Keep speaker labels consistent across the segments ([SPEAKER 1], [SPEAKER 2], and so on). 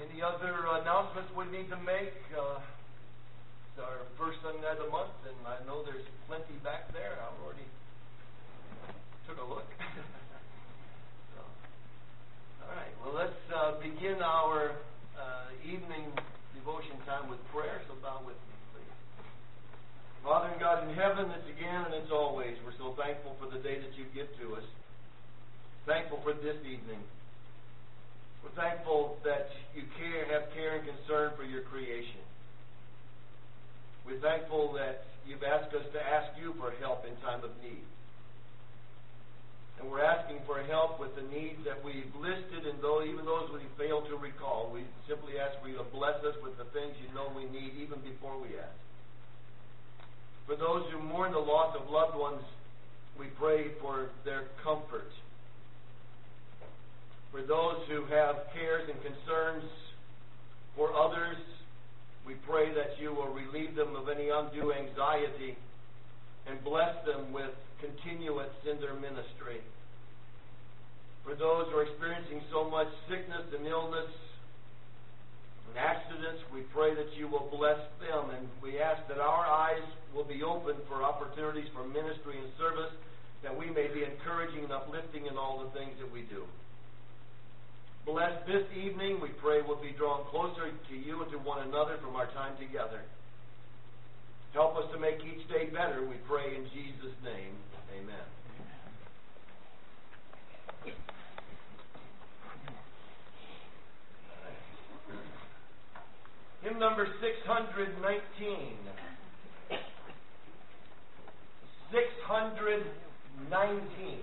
[SPEAKER 1] Any other announcements we need to make? It's our first Sunday of the month, and I know there's plenty back there. I already took a look. So, all right. Well, let's begin our evening devotion time with prayer. So bow with me, please. Father and God in heaven, it's again and it's always. We're so thankful for the day that you give to us. Thankful for this evening. We're thankful that you have care and concern for your creation. We're thankful that you've asked us to ask you for help in time of need. And we're asking for help with the needs that we've listed, and even those we fail to recall. We simply ask for you to bless us with the things you know we need even before we ask. For those who mourn the loss of loved ones, we pray for their comfort. For those who have cares and concerns for others, we pray that you will relieve them of any undue anxiety and bless them with continuance in their ministry. For those who are experiencing so much sickness and illness and accidents, we pray that you will bless them, and we ask that our eyes will be open for opportunities for ministry and service, that we may be encouraging and uplifting in all the things that we do. Bless this evening. We pray we'll be drawn closer to you and to one another from our time together. Help us to make each day better, we pray in Jesus' name. Amen. Hymn number 619. 619.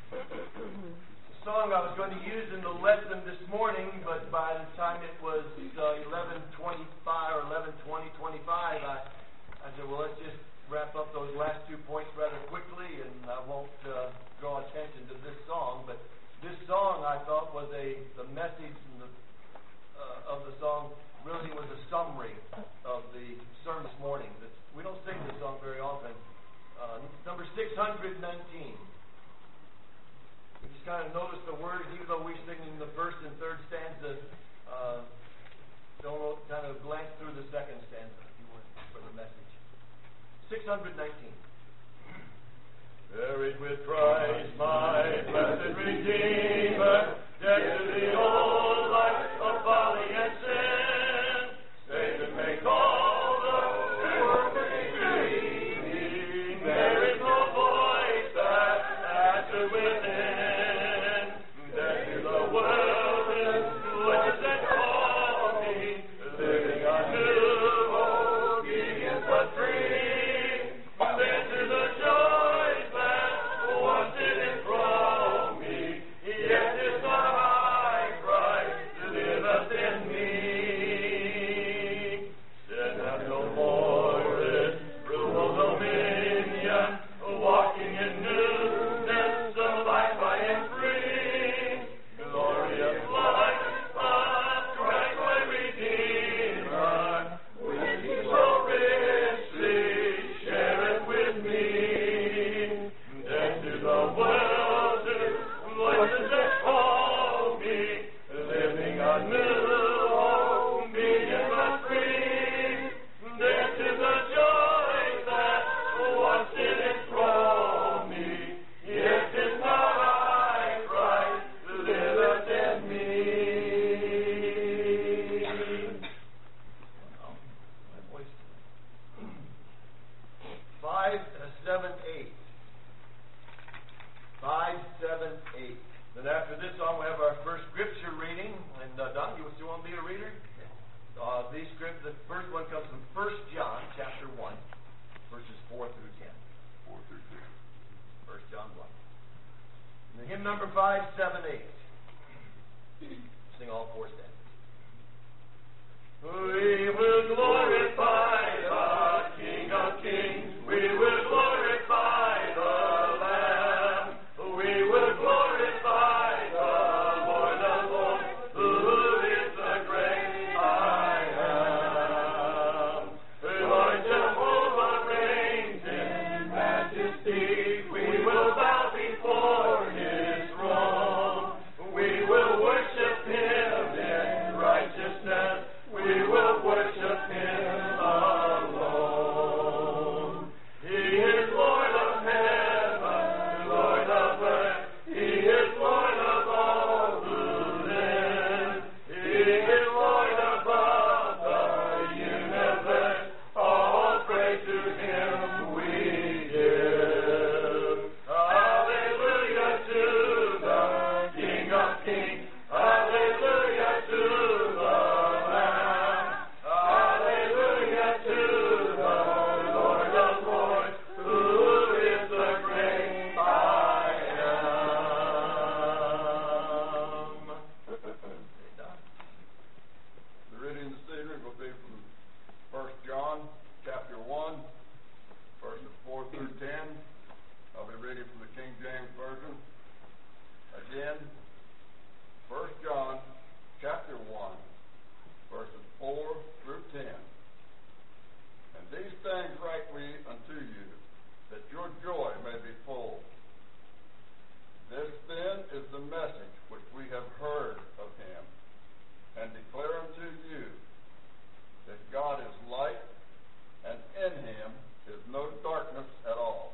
[SPEAKER 1] Song I was going to use in the lesson this morning, but by the time it was 11:25 or 11:20, I said, well, let's just wrap up those last 2 points rather quickly, and I won't draw attention to this song. But this song, I thought, was the message of the song really was a summary of the sermon this morning. We don't sing this song very often. Number 619. We just kind of notice the words, even though we're singing the first and third stanza, don't kind of glance through the second stanza, if you would, for the message. 619. Buried with Christ, my blessed Redeemer, dead to the old life of folly and sin, saved and make all the world free. There is no voice that answers within. The first one comes from 1 John chapter 1, verses 4 through 10. 1 John 1. And the hymn number 578. Sing all four stanzas. We will glorify the King of Kings. We will glorify the Lamb. We will glorify the Lord of Lords, who is the great I am. Lord Jehovah reigns in majesty. We will bow before His throne. We will worship Him in
[SPEAKER 2] 4 through 10. And these things write we unto you, that your joy may be full. This then is the message which we have heard of him, and declare unto you, that God is light, and in him is no darkness at all.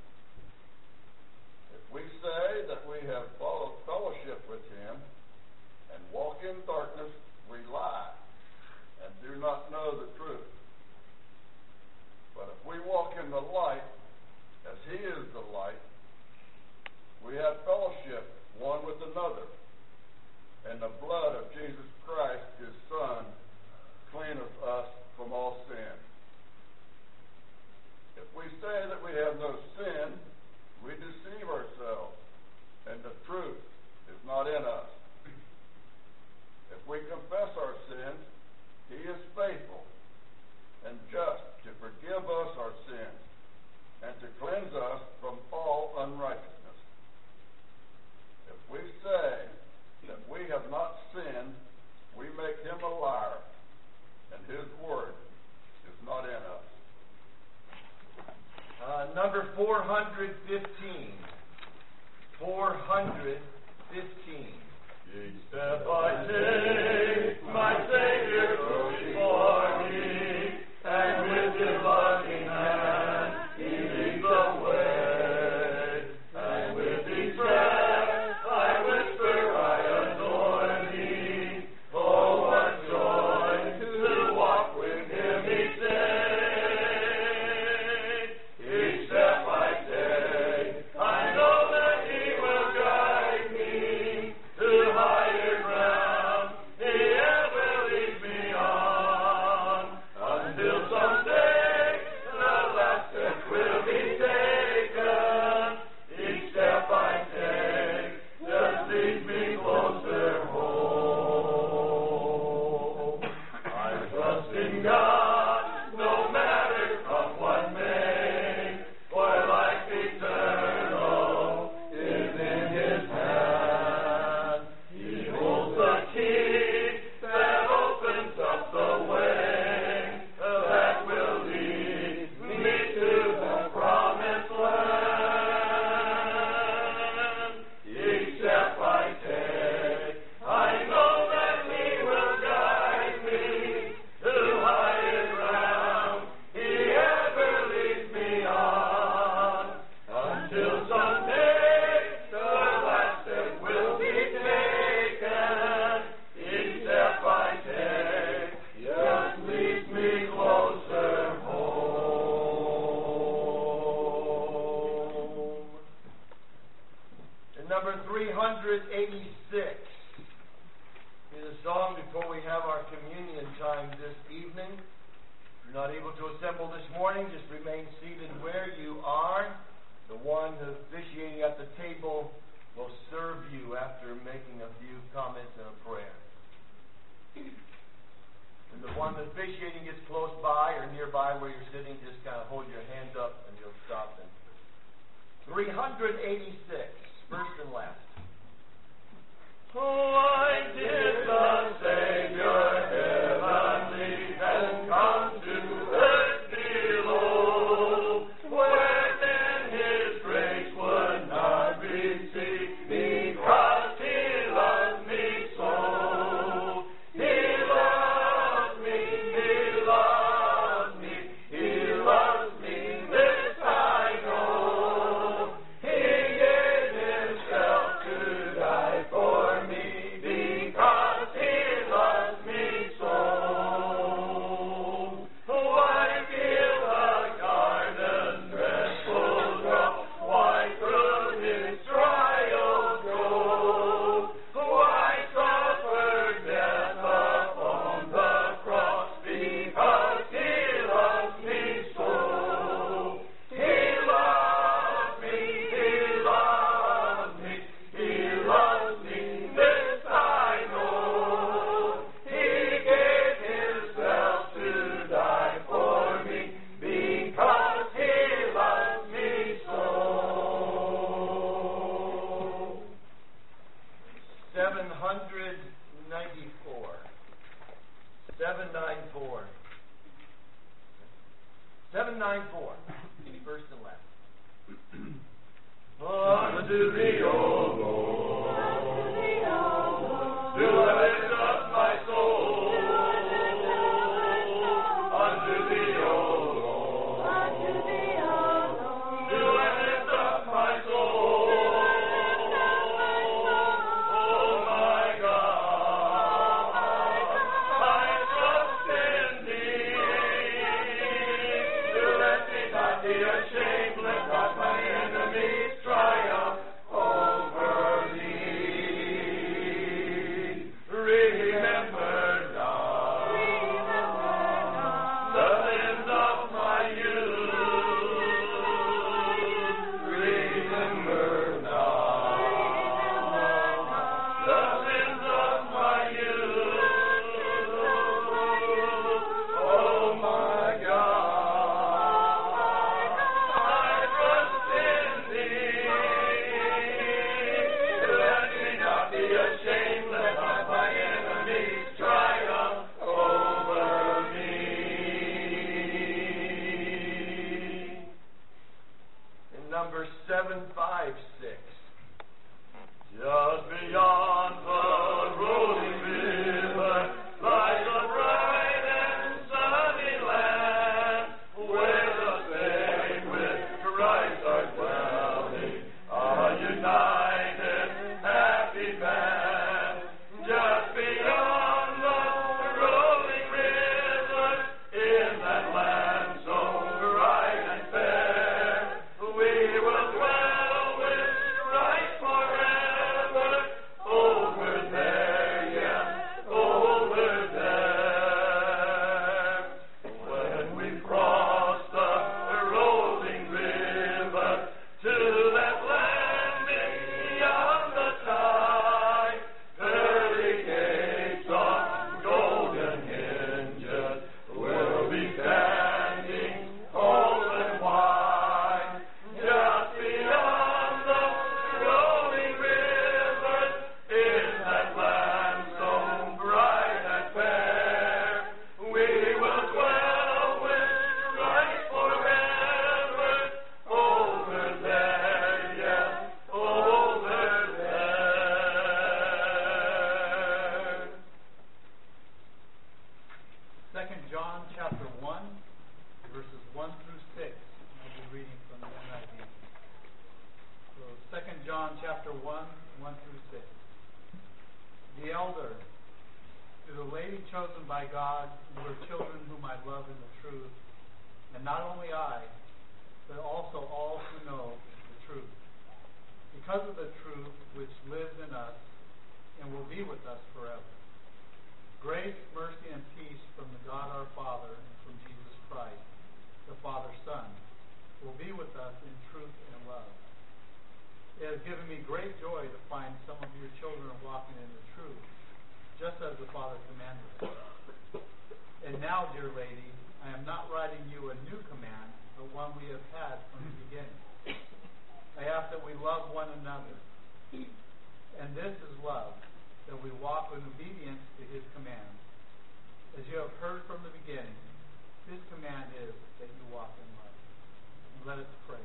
[SPEAKER 2] If we say that we have fellowship with him, and walk in darkness, we lie, and do not know the truth. But if we walk in the light, as he is the light, we have fellowship one with another, and the blood of Jesus Christ, his Son, cleaneth us from all sin. If we say that we have no sin, we deceive ourselves, and the truth is not in us. If we confess our sins, he is faithful and just to forgive us our sins and to cleanse us from all unrighteousness. If we say that we have not sinned, we make him a liar, and his word is not in us.
[SPEAKER 1] Number 415. 415.
[SPEAKER 3] Each step I take, my Savior goes before me, and with his loving hand he leads the way. And with each breath I whisper, I adore thee. Oh, what joy to walk with him each day. Each step I take, I know that he will guide me to higher ground he ever leads me on, until someday the last step will be taken. Each step I take just leads me closer home. I trust in God, no matter come what may, for life eternal is in his hand. He holds the key that opens up the way that will lead me to the promised land. Each step I take, I know that he will guide me to higher ground he ever leads me on, until someday the last step will be taken. Each step I take just leads me closer home.
[SPEAKER 1] And number 386 is a song before we have our communion time this evening. If you're not able to assemble this morning, just remain seated where you are. The one officiating at the table will serve you after making a few comments and a prayer. And the one officiating gets close by or nearby where you're sitting, just kind of hold your hand up and you'll stop them. 386, first and last.
[SPEAKER 3] Why did the Savior heavenly has come to earth below, where then his grace would not receive, because he loves me so. He loves me, he loves me, he loves me, this I know. He gave himself to die for me, because he
[SPEAKER 1] 794. 794. First and last.
[SPEAKER 3] Unto thee, O Lord, do I lift up my soul. Unto thee, O Lord, do I lift up my soul. Oh my God, I trust in thee. Let me not be ashamed, let not my enemies triumph over me. Remember now the sins of my youth. Remember now the sins of my youth. Oh my God, I trust in thee. Let me not be ashamed, let not my enemies triumph over me.
[SPEAKER 1] In number 756.
[SPEAKER 3] Just beyond the rolling river lies a bright and sunny land, where the saint with Christ are dwelling, a united, happy band. Just beyond the rolling river, in that land so bright and fair, we will dwell with Christ forever. Over there, yes, over there. When we cross the rolling river to that land beyond the tide, pearly gates of golden hinges will be standing open wide. Just beyond the rolling river, in that land so bright and fair, we will dwell with Christ forever. Over there, yes, over there.
[SPEAKER 4] 2 John chapter 1, verses 1 through 6. I'll be reading from the NIV. So 2 John chapter 1, 1 through 6. The elder, to the lady chosen by God, who are children whom I love in the truth, and not only I, but also all who know the truth. Because of the truth which lives in us and will be with us forever. Grace, mercy, and peace from the God our Father and from Jesus Christ, the Father's Son, will be with us in truth and love. It has given me great joy to find some of your children walking in the truth, just as the Father commanded us. And now, dear lady, I am not writing you a new command, but one we have had from the beginning. I ask that we love one another. And this is love, that we walk in obedience to His commands. As you have heard from the beginning, His command is that you walk in love. And let us pray.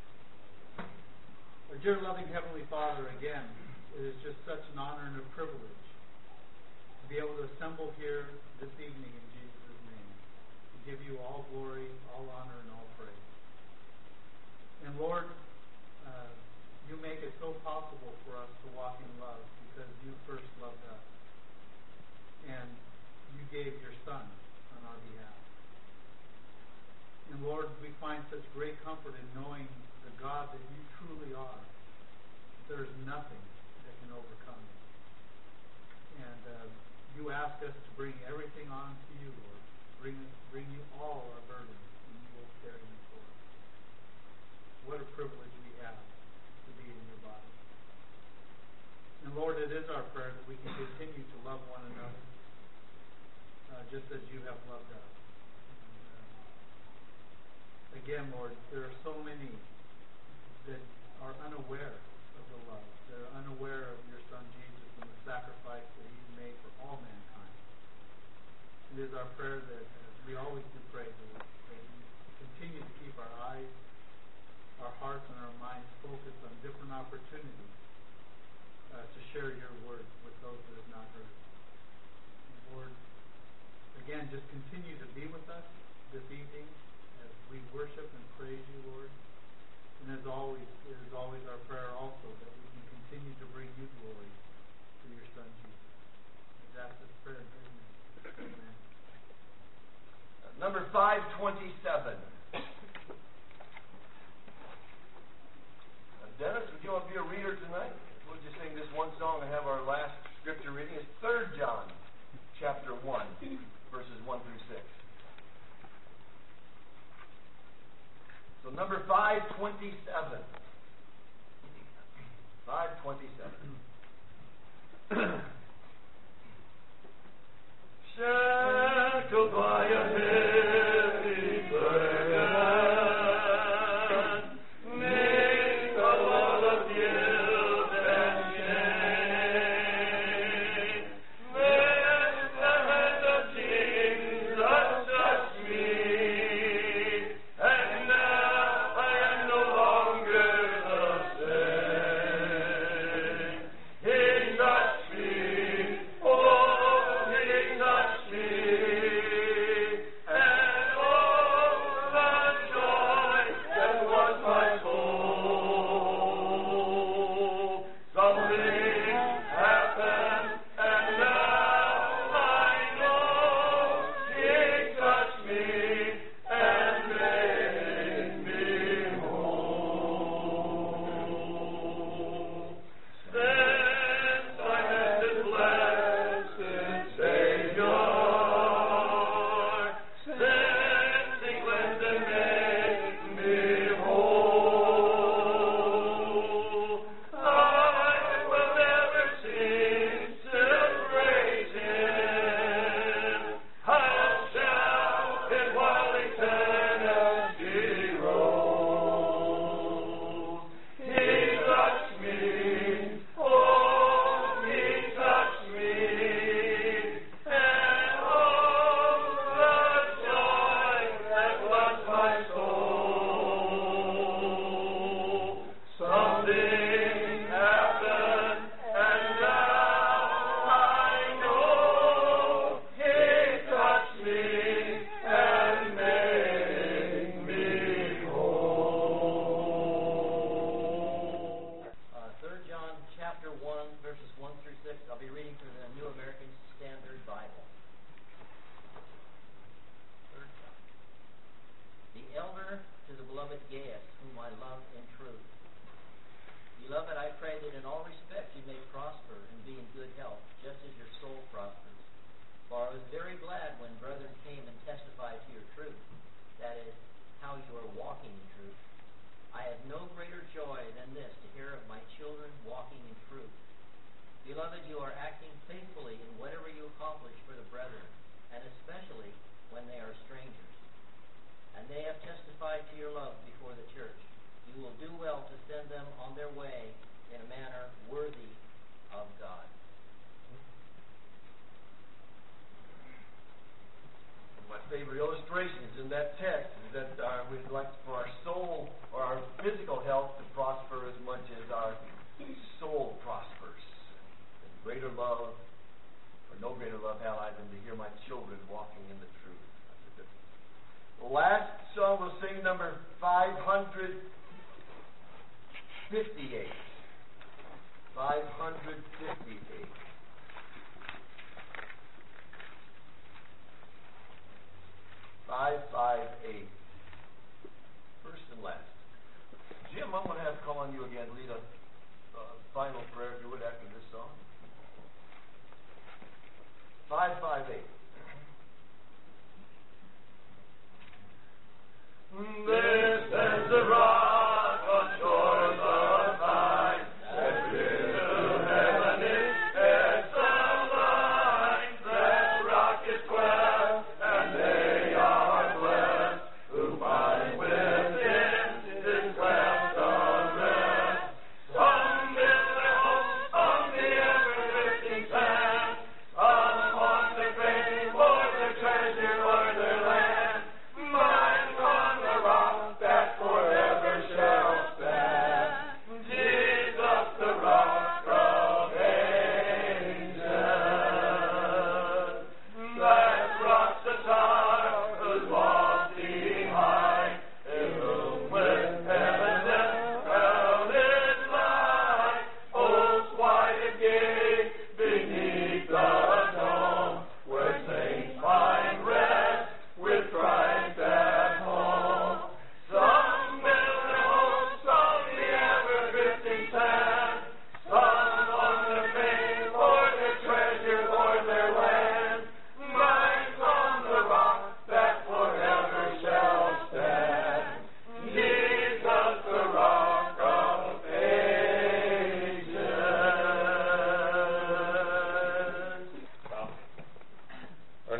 [SPEAKER 4] Our dear loving Heavenly Father, again, it is just such an honor and a privilege to be able to assemble here this evening in Jesus' name, to give you all glory, all honor, and all praise. And Lord, you make it so possible for us to walk in love because you first loved us. And you gave your Son on our behalf. And Lord, we find such great comfort in knowing the God that you truly are. There is nothing that can overcome you. And you ask us to bring everything on to you, Lord. Bring you all our burdens, and you will carry them for us. What a privilege we have to be in your body. And Lord, it is our prayer that we can continue to love one another, just as you have loved us. And, again, Lord, there are so many that are unaware of the love. They're unaware of your Son Jesus and the sacrifice that He made for all mankind. It is our prayer that we always do pray, Lord, that you continue to keep our eyes, our hearts, and our minds focused on different opportunities to share your word with those that have not heard. And Lord, again, just continue to be with us this evening as we worship and praise you, Lord. And as always, it is always our prayer also that we can continue to bring you glory through your Son, Jesus. We ask this prayer in his name. Amen.
[SPEAKER 1] Number 527. Dennis, would you want to be a reader tonight? We'll just sing this one song and have our last scripture reading. It's 3 John chapter 1, verses 1 through 6. So number 527. 527.
[SPEAKER 3] Shackled by a heavy burden, neath a wall of guilt and shame, then the hand of Jesus touched me, and now I am no longer the same. He touched me, oh, he touched me, and oh, the joy that was my soul. Something happened, and now I know he touched me and made me whole. Since I met this blessed Savior, since he cleansed and made me whole, I will never cease to praise him. I'll shout it while eternity rolls. He touched me, oh, he touched me, and oh, the joy that was my soul. Something happened, and now I know he touched me and made me whole.
[SPEAKER 5] 3 John chapter 1, verses 1 through 6. I'll be reading from the New American Standard Bible. 3 John. The elder to the beloved Gaius, whom I love in truth. Beloved, I pray that in all respects you may prosper and be in good health, just as your soul prospers. For I was very glad when brethren came and testified to your truth, that is, how you are walking in truth. I have no greater joy than this, to hear of my children walking in truth. Beloved, you are acting faithfully in whatever you accomplish for the brethren, and especially when they are strangers. And they have testified to your love before the church. You will do well to send them on their way in a manner worthy of God.
[SPEAKER 1] My favorite illustrations in that text is that we'd like for our soul or our physical health to prosper as much as our soul prospers. And greater love, or no greater love have I than to hear my children walking in the truth. The last song we'll sing, number 558. 558. 558. First and last. Jim, I'm going to have to call on you again. Lead a final prayer, if you would, after this song. 558.
[SPEAKER 3] This is the rock on shores of pine, that clear to heaven it's a line. That rock is cleft, and they are blessed, who find within this cleft of rest. Some build their homes on the ever-drifting sand, upon the great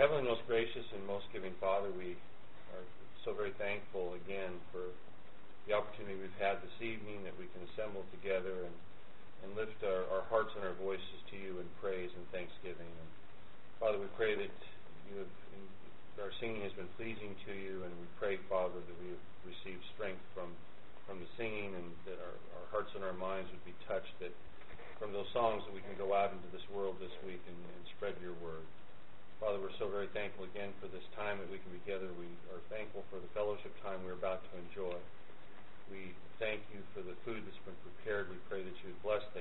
[SPEAKER 6] heavenly, most gracious, and most giving Father, we are so very thankful again for the opportunity we've had this evening that we can assemble together and lift our hearts and our voices to you in praise and thanksgiving. And Father, we pray that our singing has been pleasing to you, and we pray, Father, that we have received strength from the singing, and that our hearts and our minds would be touched, that from those songs that we can go out into this world this week and spread your word. Father, we're so very thankful again for this time that we can be together. We are thankful for the fellowship time we're about to enjoy. We thank you for the food that's been prepared. We pray that you would bless